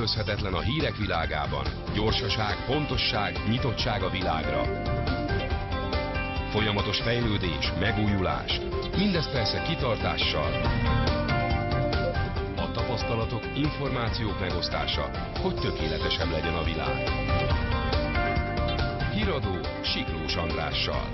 nélkülözhetetlen a hírek világában. Gyorsaság, pontosság, nyitottság a világra. Folyamatos fejlődés, megújulás. Mindez persze kitartással. A tapasztalatok, információk megosztása, hogy tökéletesebb legyen a világ. Híradó Siklós Andrással.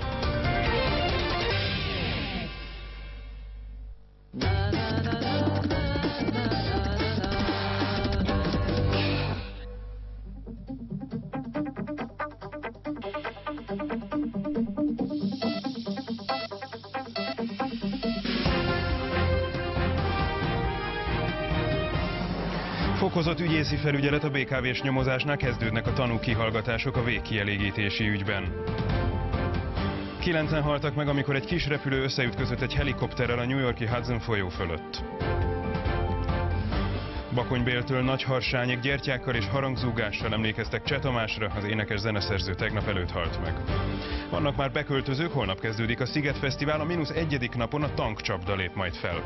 Fokozott ügyészi felügyelet a BKV-s nyomozásnál, kezdődnek a tanúkihallgatások a végkielégítési ügyben. 9-en haltak meg, amikor egy kis repülő összeütközött egy helikopterrel a New York-i Hudson folyó fölött. Bakonybéltől Nagyharsányig gyertyákkal és harangzúgással emlékeztek Cseh Tamásra, az énekes zeneszerző tegnap előtt halt meg. Vannak már beköltözők, holnap kezdődik a Sziget Fesztivál, a -1. napon a tankcsapda lép majd fel.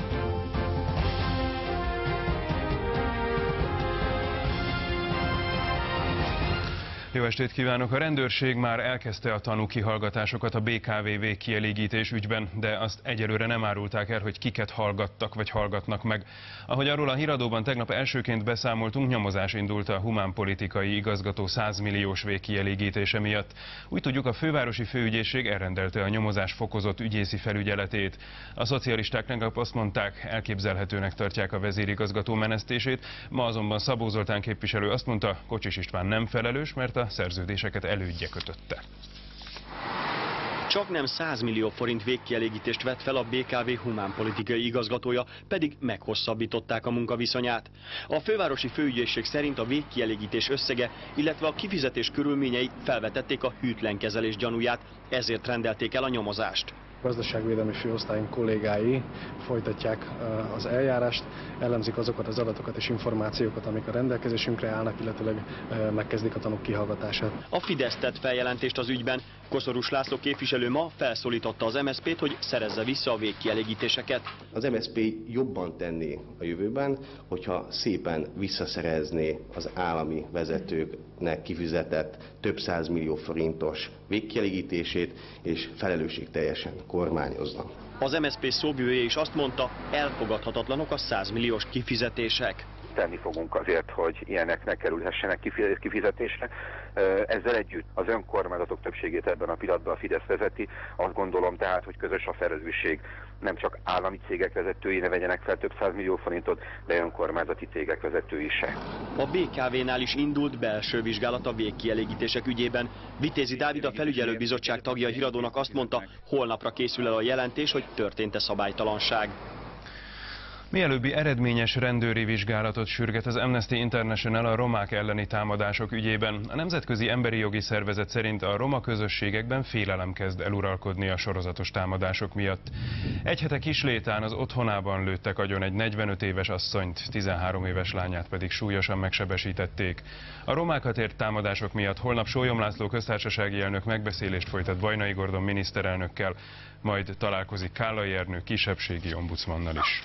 Jó estét kívánok! A rendőrség már elkezdte a tanúkihallgatásokat a BKV végkielégítés ügyben, de azt egyelőre nem árulták el, hogy kiket hallgattak vagy hallgatnak meg. Ahogy arról a híradóban tegnap elsőként beszámoltunk, nyomozás indult a humánpolitikai igazgató 100 milliós végkielégítése miatt. Úgy tudjuk, a fővárosi főügyészség elrendelte a nyomozás fokozott ügyészi felügyeletét. A szocialisták tegnap azt mondták, elképzelhetőnek tartják a vezérigazgató menesztését, ma azonban Szabó Zoltán képviselő azt mondta, Kocsis István nem felelős, mert a szerződéseket elődje kötötte. Csaknem 100 millió forint végkielégítést vett fel a BKV humánpolitikai igazgatója, pedig meghosszabbították a munkaviszonyát. A fővárosi főügyészség szerint a végkielégítés összege, illetve a kifizetés körülményei felvetették a hűtlen kezelés gyanúját, ezért rendelték el a nyomozást. Gazdaságvédelmi főosztályunk kollégái folytatják az eljárást, elemzik azokat az adatokat és információkat, amik a rendelkezésünkre állnak, illetőleg megkezdik a tanúk kihallgatását. A Fidesz tett feljelentést az ügyben. Koszorús László képviselő ma felszólította az MSZP-t, hogy szerezze vissza a végkielégítéseket. Az MSZP jobban tenné a jövőben, hogyha szépen visszaszerezné az állami vezetőknek kifizetett több 100 millió forintos végkielégítését, és felelősségteljesen kormányozna. Az MSZP szóvivője is azt mondta, elfogadhatatlanok a 100 milliós kifizetések. Tenni fogunk azért, hogy ilyenek ne kerülhessenek kifizetésre. Ezzel együtt az önkormányzatok többségét ebben a pillanatban a Fidesz vezeti. Azt gondolom tehát, hogy közös a felelősség, nem csak állami cégek vezetői ne vegyenek fel több 100 millió forintot, de önkormányzati cégek vezetői se. A BKV-nál is indult belső vizsgálat a végkielégítések ügyében. Vitézi Dávid, a felügyelőbizottság tagja a híradónak azt mondta, holnapra készül el a jelentés, hogy történt-e szabálytalanság. Mielőbbi eredményes rendőri vizsgálatot sürget az Amnesty International a romák elleni támadások ügyében. A Nemzetközi Emberi Jogi Szervezet szerint a roma közösségekben félelem kezd eluralkodni a sorozatos támadások miatt. Egy hete Kislétán az otthonában lőttek agyon egy 45 éves asszonyt, 13 éves lányát pedig súlyosan megsebesítették. A romákat ért támadások miatt holnap Sólyom László köztársasági elnök megbeszélést folytat Vajnai Gordon miniszterelnökkel, majd találkozik Kállai Ernő kisebbségi ombudsmannal is.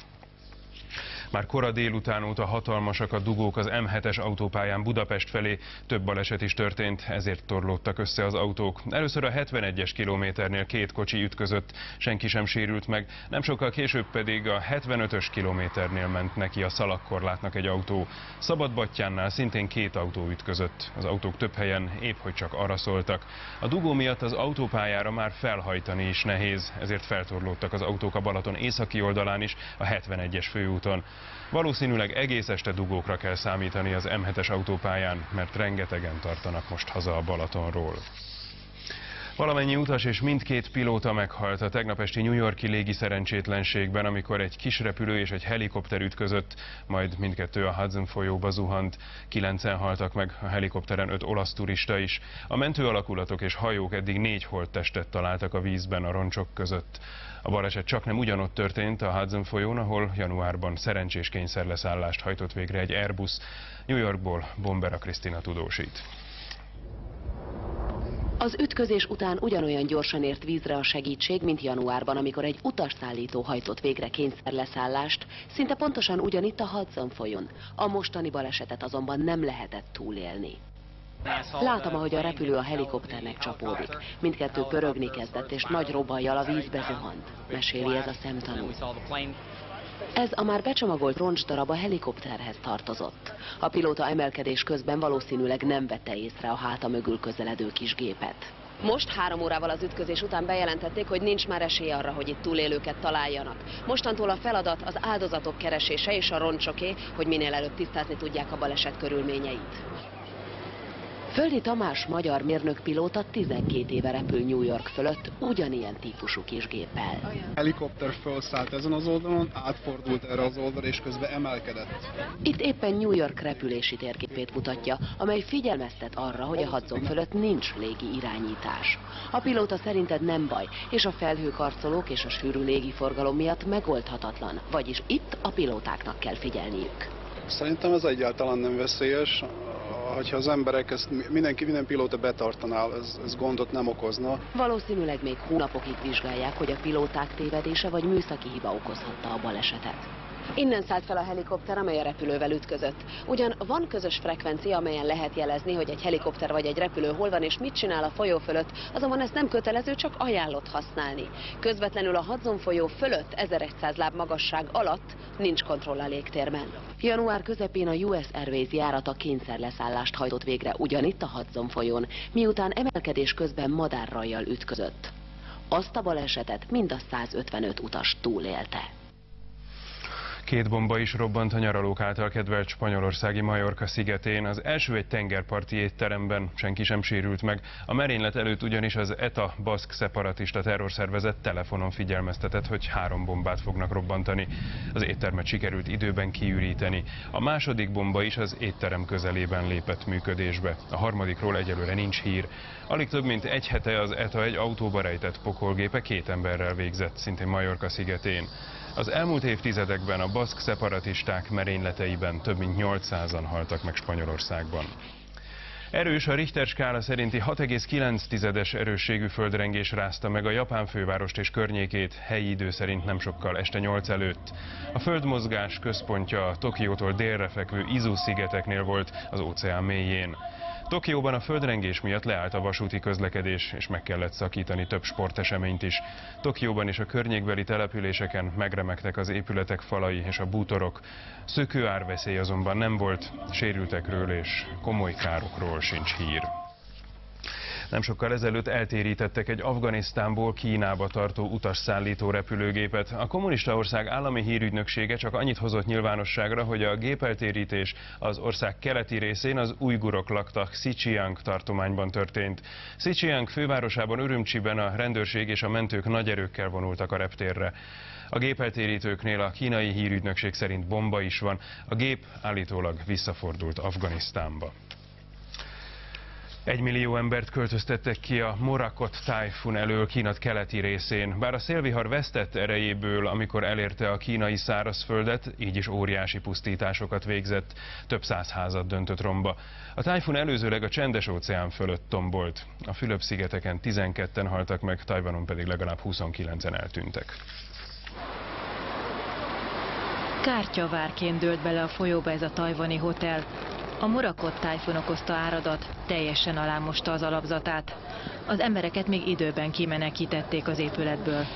Már kora délután óta hatalmasak a dugók az M7-es autópályán Budapest felé, több baleset is történt, ezért torlódtak össze az autók. Először a 71-es kilométernél két kocsi ütközött, senki sem sérült meg, nem sokkal később pedig a 75-ös kilométernél ment neki a szalagkorlátnak egy autó. Szabadbattyánnál szintén két autó ütközött, az autók több helyen épp hogy csak arra szóltak. A dugó miatt az autópályára már felhajtani is nehéz, ezért feltorlódtak az autók a Balaton északi oldalán is, a 71-es főúton. Valószínűleg egész este dugókra kell számítani az M7-es autópályán, mert rengetegen tartanak most haza a Balatonról. Valamennyi utas és mindkét pilóta meghalt a tegnap esti New York-i légiszerencsétlenségben, amikor egy kis repülő és egy helikopter ütközött, majd mindkettő a Hudson folyóba zuhant. 9-en haltak meg, a helikopteren 5 olasz turista is. A mentőalakulatok és hajók eddig 4 holttestet találtak a vízben a roncsok között. A baleset csaknem ugyanott történt a Hudson folyón, ahol januárban szerencsés kényszerleszállást hajtott végre egy Airbus. New Yorkból Bombera Krisztina tudósít. Az ütközés után ugyanolyan gyorsan ért vízre a segítség, mint januárban, amikor egy utasszállító hajtott végre kényszerleszállást, szinte pontosan ugyanitt a Hudson folyón. A mostani balesetet azonban nem lehetett túlélni. Látom, ahogy a repülő a helikopternek csapódik. Mindkettő pörögni kezdett, és nagy robbannyal a vízbe zuhant, meséli ez a szemtanú. Ez a már becsomagolt roncsdarab a helikopterhez tartozott. A pilóta emelkedés közben valószínűleg nem vette észre a háta mögül közeledő kis gépet. Most 3 órával az ütközés után bejelentették, hogy nincs már esély arra, hogy itt túlélőket találjanak. Mostantól a feladat az áldozatok keresése és a roncsoké, hogy minél előbb tisztázni tudják a baleset körülményeit. Földi Tamás magyar mérnökpilóta 12 éve repül New York fölött ugyanilyen típusú kisgéppel. A helikopter felszállt ezen az oldalon, átfordult erre az oldalra és közben emelkedett. Itt éppen New York repülési térképét mutatja, amely figyelmeztet arra, hogy a Hudson fölött nincs légi irányítás. A pilóta szerinted nem baj, és a felhőkarcolók és a sűrű légiforgalom miatt megoldhatatlan, vagyis itt a pilótáknak kell figyelniük. Szerintem ez egyáltalán nem veszélyes. Ha az emberek minden pilóta betartaná, ez gondot nem okozna. Valószínűleg még hónapokig vizsgálják, hogy a pilóták tévedése vagy műszaki hiba okozhatta a balesetet. Innen szállt fel a helikopter, amely a repülővel ütközött. Ugyan van közös frekvencia, amelyen lehet jelezni, hogy egy helikopter vagy egy repülő hol van és mit csinál a folyó fölött, azonban ez nem kötelező, csak ajánlott használni. Közvetlenül a Hudson folyó fölött 1100 láb magasság alatt nincs kontroll a légtérben. Január közepén a US Airways járata kényszerleszállást hajtott végre ugyanitt a Hudson folyón, miután emelkedés közben madárrajjal ütközött. Azt a balesetet mind a 155 utas túlélte. 2 bomba is robbant a nyaralók által kedvelt spanyolországi Majorca szigetén. Az első egy tengerparti étteremben, senki sem sérült meg. A merénylet előtt ugyanis az ETA baszk szeparatista terrorszervezet telefonon figyelmeztetett, hogy 3 bombát fognak robbantani. Az éttermet sikerült időben kiüríteni. A második bomba is az étterem közelében lépett működésbe. A harmadikról egyelőre nincs hír. Alig több mint egy hete az ETA egy autóba rejtett pokolgépe 2 emberrel végzett, szintén Majorca szigetén. Az elmúlt évtizedekben a baszk szeparatisták merényleteiben több mint 800-an haltak meg Spanyolországban. Erős, a Richter skála szerinti 6,9-es erősségű földrengés rázta meg a japán fővárost és környékét, helyi idő szerint nem sokkal este 8 előtt. A földmozgás központja a Tokiótól délre fekvő Izu-szigeteknél volt, az óceán mélyén. Tokióban a földrengés miatt leállt a vasúti közlekedés, és meg kellett szakítani több sporteseményt is. Tokióban és a környékbeli településeken megremegtek az épületek falai és a bútorok. Szökőárveszély azonban nem volt, sérültekről és komoly károkról sincs hír. Nem sokkal ezelőtt eltérítettek egy Afganisztánból Kínába tartó utasszállító repülőgépet. A kommunista ország állami hírügynöksége csak annyit hozott nyilvánosságra, hogy a gépeltérítés az ország keleti részén, az ujgurok lakta Xinjiang tartományban történt. Xinjiang fővárosában, Ürümcsiben a rendőrség és a mentők nagy erőkkel vonultak a reptérre. A gépeltérítőknél a kínai hírügynökség szerint bomba is van. A gép állítólag visszafordult Afganisztánba. 1 millió embert költöztettek ki a Morakot tájfun elől Kína keleti részén. Bár a szélvihar vesztett erejéből, amikor elérte a kínai szárazföldet, így is óriási pusztításokat végzett, több 100 házat döntött romba. A tájfun előzőleg a Csendes-óceán fölött tombolt. A Fülöp-szigeteken 12-en haltak meg, Tajvanon pedig legalább 29-en eltűntek. Kártyavárként dőlt bele a folyóba ez a tajvani hotel. A Morakot tájfun okozta áradat teljesen alámosta az alapzatát. Az embereket még időben kimenekítették az épületből.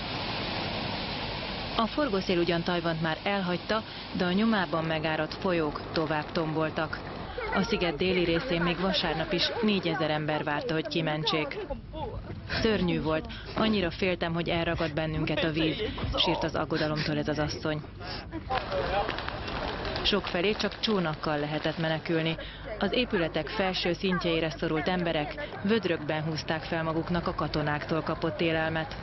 A forgószél ugyan Tajvant már elhagyta, de a nyomában megáradt folyók tovább tomboltak. A sziget déli részén még vasárnap is 4000 ember várta, hogy kimentsék. Szörnyű volt, annyira féltem, hogy elragad bennünket a víz, sírt az aggodalomtól ez az asszony. Sokfelé csak csónakkal lehetett menekülni. Az épületek felső szintjeire szorult emberek vödrökben húzták fel maguknak a katonáktól kapott élelmet.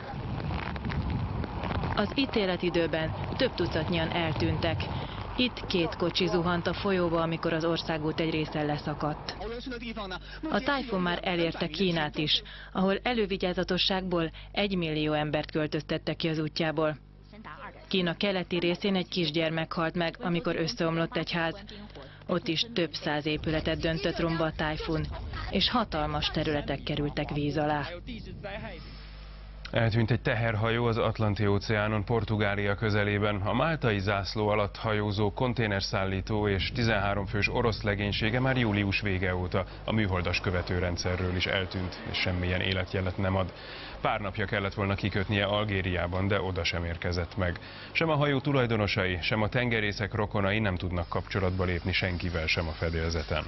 Az ítéletidőben több tucatnyian eltűntek. Itt 2 kocsi zuhant a folyóba, amikor az országút egy része leszakadt. A tájfun már elérte Kínát is, ahol elővigyázatosságból 1 millió embert költöztettek ki az útjából. Kína keleti részén egy kisgyermek halt meg, amikor összeomlott egy ház. Ott is több száz épületet döntött romba a tájfun, és hatalmas területek kerültek víz alá. Eltűnt egy teherhajó az Atlanti-óceánon Portugália közelében. A máltai zászló alatt hajózó konténerszállító és 13 fős orosz legénysége már július vége óta a műholdas követőrendszerről is eltűnt, és semmilyen életjelet nem ad. Pár napja kellett volna kikötnie Algériában, de oda sem érkezett meg. Sem a hajó tulajdonosai, sem a tengerészek rokonai nem tudnak kapcsolatba lépni senkivel sem a fedélzeten.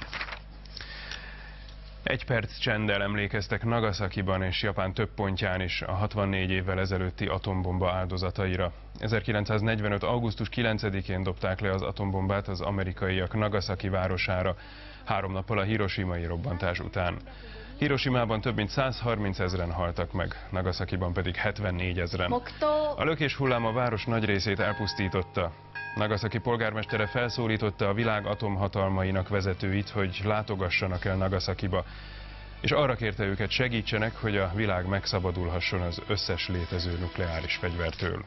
Egy perc csenddel emlékeztek Nagasakiban és Japán több pontján is a 64 évvel ezelőtti atombomba áldozataira. 1945. augusztus 9-én dobták le az atombombát az amerikaiak Nagasaki városára, 3 nappal a hiroshimai robbantás után. Hiroshimában több mint 130 000-en haltak meg, Nagasakiban pedig 74 000-en. A lökés hullám a város nagy részét elpusztította. Nagasaki polgármestere felszólította a világ atomhatalmainak vezetőit, hogy látogassanak el Nagasakiba, és arra kérte őket, segítsenek, hogy a világ megszabadulhasson az összes létező nukleáris fegyvertől.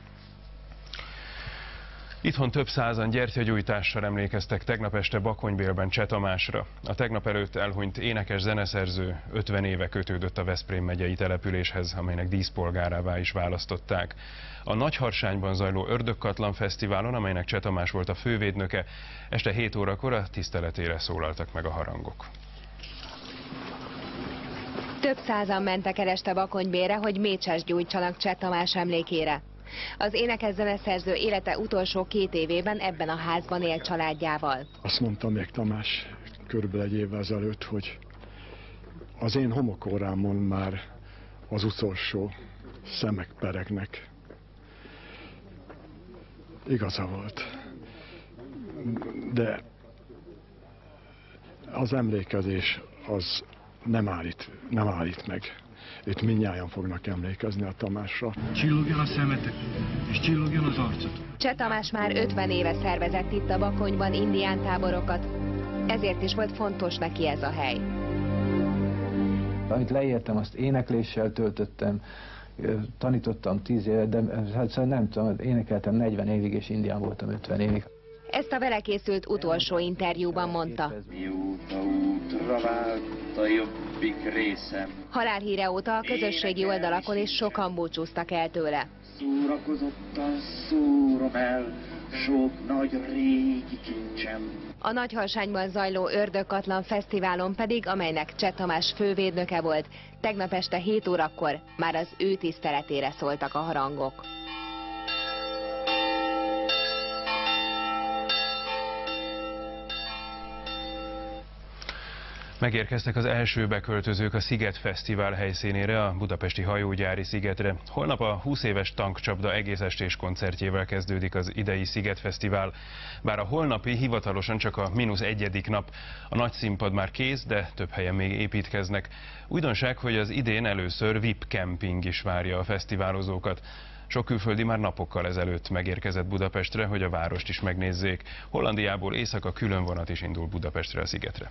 Itthon több százan gyertyagyújtással emlékeztek tegnap este Bakonybélben Cseh Tamásra. A tegnap előtt elhunyt énekes-zeneszerző 50 éve kötődött a Veszprém megyei településhez, amelynek díszpolgárává is választották. A Nagyharsányban zajló Ördögkatlan Fesztiválon, amelynek Cseh Tamás volt a fővédnöke, este 7 órakor a tiszteletére szólaltak meg a harangok. Több százan mentek el este Bakonybélre, hogy mécsest gyújtsanak Cseh Tamás emlékére. Az énekes-zeneszerző élete utolsó 2 évében ebben a házban élt családjával. Azt mondta még Tamás körülbelül 1 évvel ezelőtt, hogy az én homokórámon már az utolsó szemek peregnek. Igaza volt. De az emlékezés az nem állít meg. Itt mindnyájan fognak emlékezni a Tamásra. Csillogjon a szemetek, és csillogjon az arcot. Cseh Tamás már 50 éve szervezett itt a Bakonyban indián táborokat, ezért is volt fontos neki ez a hely. Amit leértem, azt énekléssel töltöttem, tanítottam 10 évet, de hát nem tudom, énekeltem 40 évig, és indián voltam 50 évig. Ezt a vele készült utolsó interjúban mondta. Mióta útra vált a jobbik részem. Halálhíre óta a közösségi oldalakon is sokan búcsúztak el tőle. Szórakozottan szúrom el sok nagy régi kincsem. A Nagyharsányban zajló Ördögkatlan Fesztiválon pedig, amelynek Cseh Tamás fővédnöke volt, tegnap este 7 órakor már az ő tiszteletére szóltak a harangok. Megérkeztek az első beköltözők a Sziget Fesztivál helyszínére, a budapesti hajógyári szigetre. Holnap a 20 éves tankcsapda egész estés koncertjével kezdődik az idei Sziget Fesztivál. Bár a holnapi hivatalosan csak a -1. nap, a nagy színpad már kész, de több helyen még építkeznek. Újdonság, hogy az idén először VIP kemping is várja a fesztiválozókat. Sok külföldi már napokkal ezelőtt megérkezett Budapestre, hogy a várost is megnézzék. Hollandiából éjszaka külön vonat is indul Budapestre a szigetre.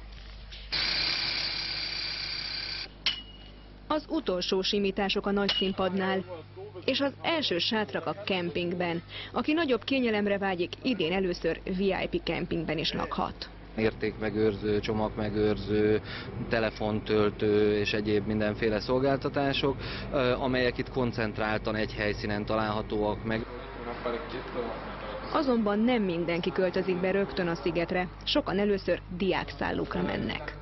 Az utolsó simítások a nagy színpadnál, és az első sátrak a kempingben. Aki nagyobb kényelemre vágyik, idén először VIP kempingben is lakhat. Értékmegőrző, csomagmegőrző, telefontöltő és egyéb mindenféle szolgáltatások, amelyek itt koncentráltan egy helyszínen találhatóak meg. Azonban nem mindenki költözik be rögtön a szigetre, sokan először diákszállókra mennek.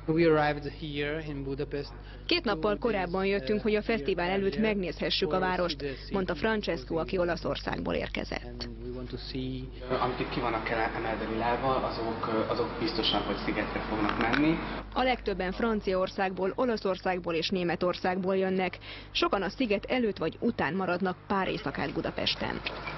2 nappal korábban jöttünk, hogy a fesztivál előtt megnézhessük a várost, mondta Francesco, aki Olaszországból érkezett. Amik itt ki vannak emelve világban, azok biztosan, hogy szigetre fognak menni. A legtöbben Franciaországból, Olaszországból és Németországból jönnek. Sokan a sziget előtt vagy után maradnak pár éjszakát Budapesten.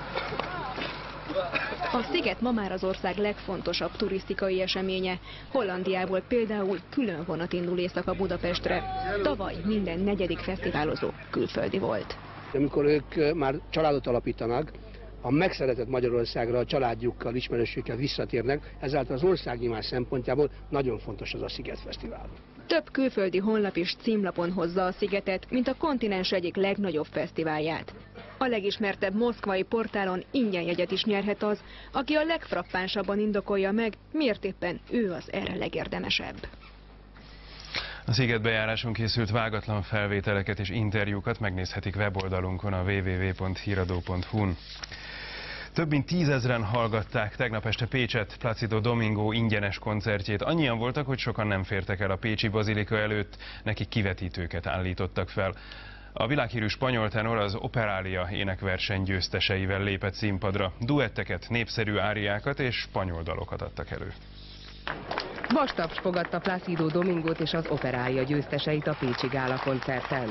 A sziget ma már az ország legfontosabb turisztikai eseménye. Hollandiából például külön vonat indul éjszaka Budapestre. Tavaly minden 4. fesztiválozó külföldi volt. Amikor ők már családot alapítanak, a megszeretett Magyarországra a családjukkal, ismerősükkel visszatérnek, ezáltal az országnyilvás szempontjából nagyon fontos az a Sziget Fesztivál. Több külföldi honlap is címlapon hozza a szigetet, mint a kontinens egyik legnagyobb fesztiválját. A legismertebb moszkvai portálon ingyen jegyet is nyerhet az, aki a legfrappánsabban indokolja meg, miért éppen ő az erre legérdemesebb. A szigetbejáráson készült vágatlan felvételeket és interjúkat megnézhetik weboldalunkon, a www.hiradó.hu-n. Több mint 10 000-en hallgatták tegnap este Pécset Plácido Domingo ingyenes koncertjét. Annyian voltak, hogy sokan nem fértek el a pécsi bazilika előtt, neki kivetítőket állítottak fel. A világhírű spanyol tenor az Operalia énekverseny győzteseivel lépett színpadra. Duetteket, népszerű áriákat és spanyol dalokat adtak elő. Vastaps fogadta Plácido Domingót és az Operalia győzteseit a pécsi gála koncerten.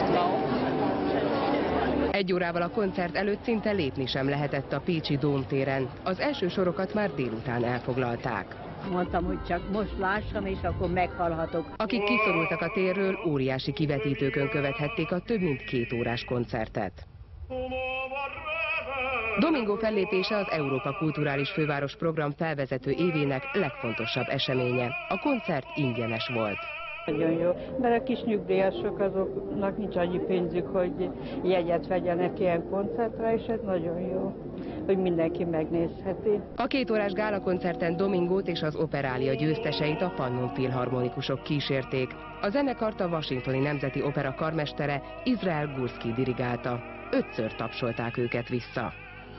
1 órával a koncert előtt szinte lépni sem lehetett a pécsi Dómtéren. Az első sorokat már délután elfoglalták. Mondtam, hogy csak most lássam, és akkor meghalhatok. Akik kiszorultak a térről, óriási kivetítőkön követhették a több mint 2 órás koncertet. Domingo fellépése az Európa Kulturális Főváros program felvezető évének legfontosabb eseménye. A koncert ingyenes volt. Nagyon jó, mert a kis nyugdíjasok azoknak nincs annyi pénzük, hogy jegyet vegyenek ilyen koncertre, és ez nagyon jó, hogy mindenki megnézheti. A 2 órás gálakoncerten Domingót és az Operalia győzteseit a Pannon Filharmonikusok kísérték. A zenekart a Washingtoni Nemzeti Opera karmestere Izrael Gurski dirigálta. 5-ször tapsolták őket vissza.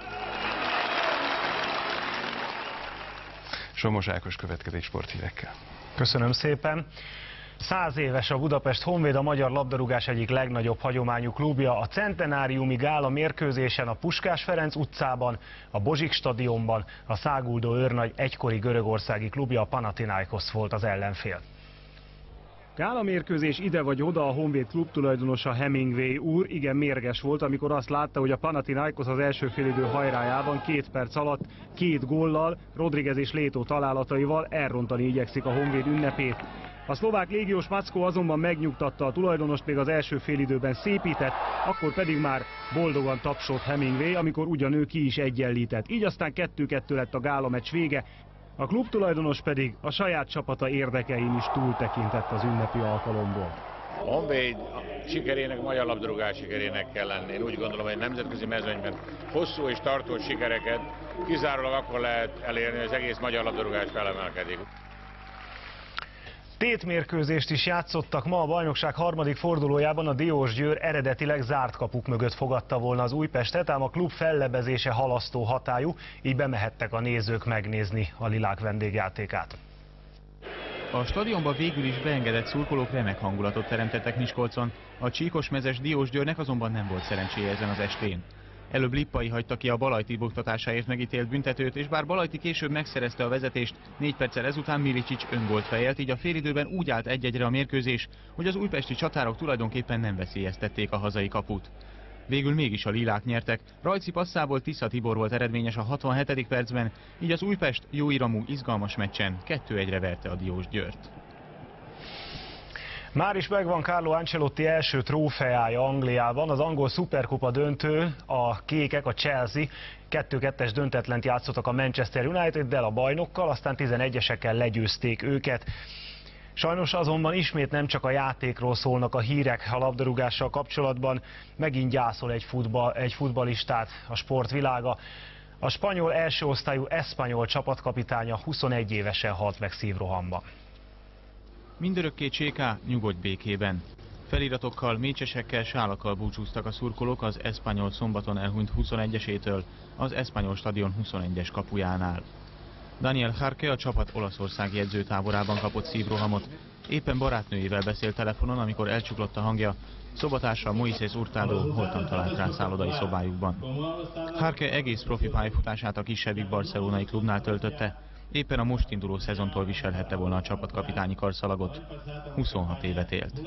Somos Ákos következik sporthírekkel. Köszönöm szépen. 100 éves a Budapest Honvéd, a magyar labdarúgás egyik legnagyobb hagyományú klubja. A centenáriumi gála mérkőzésen a Puskás Ferenc utcában, a Bozsik stadionban a száguldó őrnagy egykori görögországi klubja, a Panathinaikos volt az ellenfél. Gála mérkőzés ide vagy oda, a Honvéd klub tulajdonosa Hemingway úr igen mérges volt, amikor azt látta, hogy a Panathinaikos az első félidő hajrájában 2 perc alatt 2 góllal, Rodriguez és Létó találataival elrontani igyekszik a Honvéd ünnepét. A szlovák légiós Mackó azonban megnyugtatta a tulajdonost, még az első félidőben szépített, akkor pedig már boldogan tapsolt Hemingway, amikor ugyan ő ki is egyenlített. Így aztán 2-2 lett a gála meccs vége. A klubtulajdonos pedig a saját csapata érdekein is túltekintett az ünnepi alkalomból. A Honvéd sikerének, magyar labdarúgás sikerének kell lenni. Én úgy gondolom, hogy nemzetközi mezőnyben hosszú és tartós sikereket kizárólag akkor lehet elérni, hogy az egész magyar labdarúgás felemelkedik. Tétmérkőzést is játszottak ma a bajnokság 3. fordulójában. A Diósgyőr eredetileg zárt kapuk mögött fogadta volna az Újpestet, ám a klub fellebezése halasztó hatályú, így bemehettek a nézők megnézni a lilák vendégjátékát. A stadionba végül is beengedett szurkolók remek hangulatot teremtettek Miskolcon, a csíkosmezes Diósgyőrnek azonban nem volt szerencséje ezen az estén. Előbb Lippai hagyta ki a Balajti buktatásáért megítélt büntetőt, és bár Balajti később megszerezte a vezetést, 4 perccel ezután Milicsics öngolt fejelt, így a félidőben úgy állt 1-1-re a mérkőzés, hogy az újpesti csatárok tulajdonképpen nem veszélyeztették a hazai kaput. Végül mégis a lilák nyertek, Rajci passzából Tisza Tibor volt eredményes a 67. percben, így az Újpest jóiramú, izgalmas meccsen 2-1-re verte a Diósgyőrt. Már is megvan Carlo Ancelotti első trófeája Angliában, az angol szuperkupa döntő, a kékek, a Chelsea 2-2-es döntetlent játszottak a Manchester United-del, a bajnokkal, aztán 11-esekkel legyőzték őket. Sajnos azonban ismét nem csak a játékról szólnak a hírek a labdarúgással kapcsolatban, megint gyászol egy futballistát a sportvilága. A spanyol első osztályú Espanyol csapatkapitánya 21 évesen halt meg szívrohamban. Mindörökké Cséká, nyugodj békében. Feliratokkal, mécsesekkel, sálakkal búcsúztak a szurkolók az Espanyol szombaton elhunyt 21-esétől, az Espanyol stadion 21-es kapujánál. Daniel Jarque a csapat olaszországi edzőtáborában kapott szívrohamot. Éppen barátnőjével beszélt telefonon, amikor elcsuklott a hangja. Szobatársa Moisés Hurtado holtan talált rá szállodai szobájukban. Jarque egész profi pályafutását a kisebbik barcelonai klubnál töltötte. Éppen a most induló szezontól viselhette volna a csapatkapitányi karszalagot. 26 évet élt.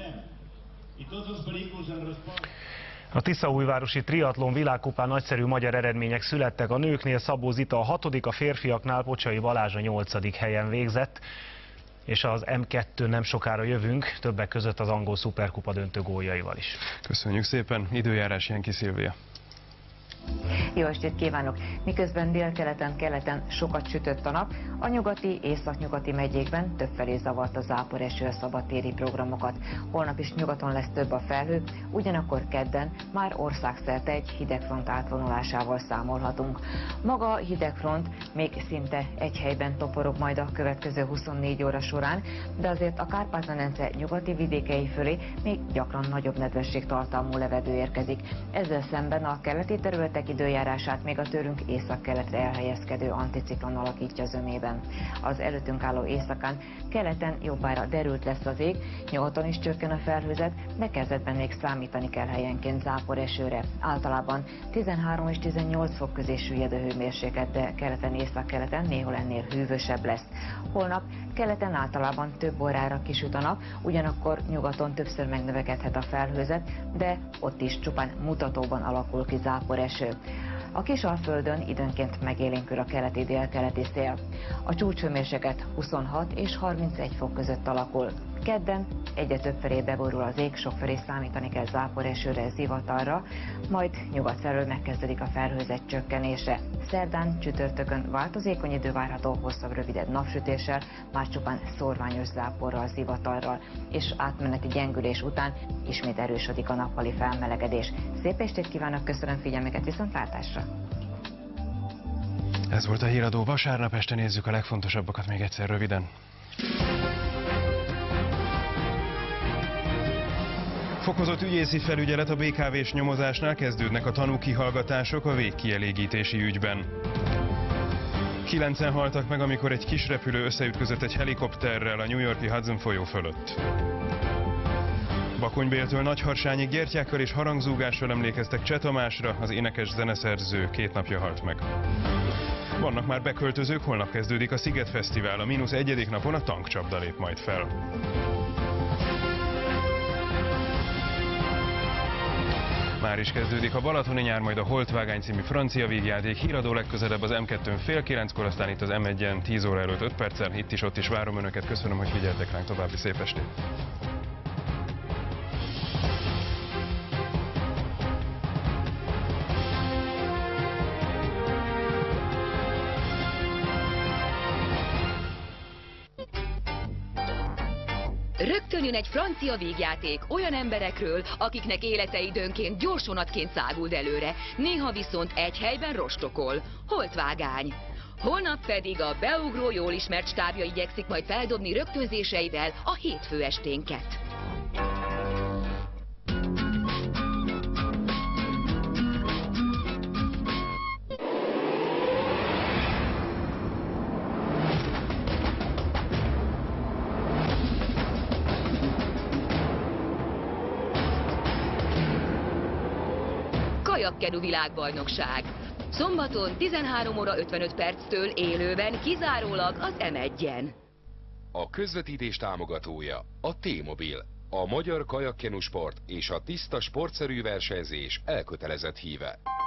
A Tiszaújvárosi triatlon világkupán nagyszerű magyar eredmények születtek. A nőknél Szabó Zita a 6., a férfiaknál Pocsai Balázs a 8. helyen végzett. És az M2 nem sokára jövünk, többek között az angol szuperkupa döntő góljaival is. Köszönjük szépen, időjárás Jenki Szilvia. Jó estét kívánok! Miközben délkeleten, keleten sokat sütött a nap, a nyugati, északnyugati megyékben többfelé zavart a záporeső a szabadtéri programokat. Holnap is nyugaton lesz több a felhő, ugyanakkor kedden már országszerte egy hidegfront átvonulásával számolhatunk. Maga a hidegfront még szinte egy helyben toporog majd a következő 24 óra során, de azért a Kárpát-medence nyugati vidékei fölé még gyakran nagyobb nedvesség tartalmú levegő érkezik. Ezzel szemben a keleti területek időjárását még a tőlünk északkeletre elhelyezkedő anticiklon alakítja zömében. Az előttünk álló éjszakán keleten jobbára derült lesz az ég, nyugaton is csökken a felhőzet, de kezdetben még számítani kell helyenként záporesőre. Általában 13 és 18 fok közé süllyed a hőmérséklet, de keleten, északkeleten néhol ennél hűvösebb lesz. Holnap keleten általában több órára kisüt a nap, ugyanakkor nyugaton többször megnövekedhet a felhőzet, de ott is csupán mutatóban alakul ki záporeső. A Kisalföldön időnként megélénkül a keleti-délkeleti szél. A csúcshőmérséklet 26 és 31 fok között alakul. Kedden egyre többfelé beborul az ég, sokfelé számítani kell záporesőre, zivatarra, majd nyugat felől megkezdődik a felhőzet csökkenése. Szerdán, csütörtökön változékony idő várható, hosszabb, rövidebb napsütéssel, már csupán szórványos záporral, zivatarral, és átmeneti gyengülés után ismét erősödik a nappali felmelegedés. Szép estét kívánok, köszönöm figyelmüket, viszontlátásra! Ez volt a híradó. Vasárnap este nézzük a legfontosabbakat még egyszer röviden. Fokozott ügyészi felügyelet a BKV-s nyomozásnál, kezdődnek a tanúkihallgatások a végkielégítési ügyben. 9-en haltak meg, amikor egy kis repülő összeütközött egy helikopterrel a New York-i Hudson folyó fölött. Bakonybéltől Nagyharsányig gyertyákkal és harangzúgással emlékeztek Cseh Tamásra, az énekes zeneszerző 2 napja halt meg. Vannak már beköltözők, holnap kezdődik a Sziget Fesztivál, a -1. napon a tankcsapda lép majd fel. Már is kezdődik a balatoni nyár, majd a Holtvágány című francia vígjáték. Híradó legközelebb az M2-n fél 9-kor, aztán itt az M1-en 10 óra előtt 5 perccel. Itt is, ott is várom önöket. Köszönöm, hogy figyeltek ránk. További szép estét! Rögtön jön egy francia vígjáték olyan emberekről, akiknek élete időnként gyorsonatként száguld előre, néha viszont egy helyben rostokol. Holtvágány. Holnap pedig a beugró jól ismert stábja igyekszik majd feldobni rögtönzéseivel a hétfő esténket. Kajakkenu világbajnokság. Szombaton 13 óra 55 perctől élőben kizárólag az M1-en. A közvetítés támogatója a T-Mobil, a magyar kajakkenu sport és a tiszta sportszerű versenyzés elkötelezett híve.